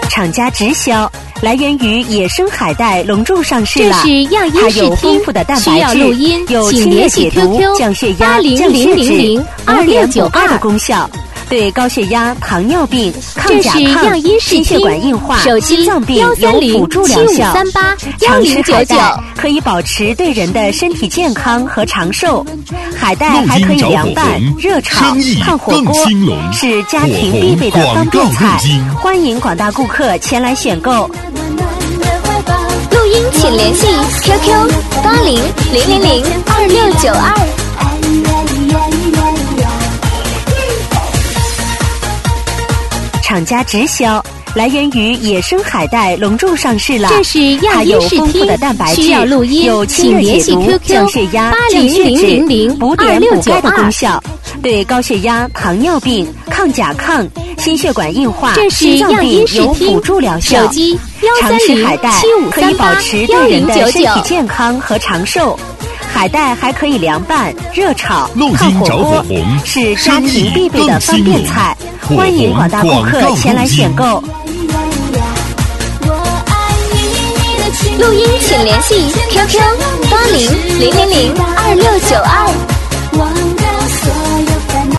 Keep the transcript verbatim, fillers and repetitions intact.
厂家直销，来源于野生海带隆重上市了。 这是亚音视它有丰听， 富的蛋需白质， 要录音， 有清热请联系解毒、 Q Q 降血压、 八零降血零零零脂、 二补碘六九二补钙的功效。对高血压、糖尿病、抗这是甲亢亚音、视心血听， 管硬化、 手机心脏病幺三有零辅助七五疗效。 三八幺常零九九。 吃海带可以保持对人的身体健康和长寿。海带录还可以音找凉拌火红、 热炒生意、 烫火锅更兴隆， 是家庭必备的方便菜。欢迎广大顾客前来选购。 录音请联系 Q Q 八零零零零二六九二。 厂家直销，来源于野生海带隆重上市了。 这是亚它有音视丰富的听， 蛋白质， 需要录音， 有清热请联系解毒、 Q 降 Q 血压、 八降血零零零脂、 零补二六九碘补钙的功二。 效。对高血压、糖尿病、抗甲亢、心血管硬化、 这是亚心脏病音视听， 有辅助疗效。 手机幺常三零吃海带七五可以保三八幺持对人零九九的身体。健康和长寿。海带还可以凉拌、热炒录、 烫火音找火锅， 红， 是家生意庭必备的更方兴隆。 便菜。 火欢迎红广大顾广告客前来录音选购。 录音请联系 Q Q 八零零零零二六九二。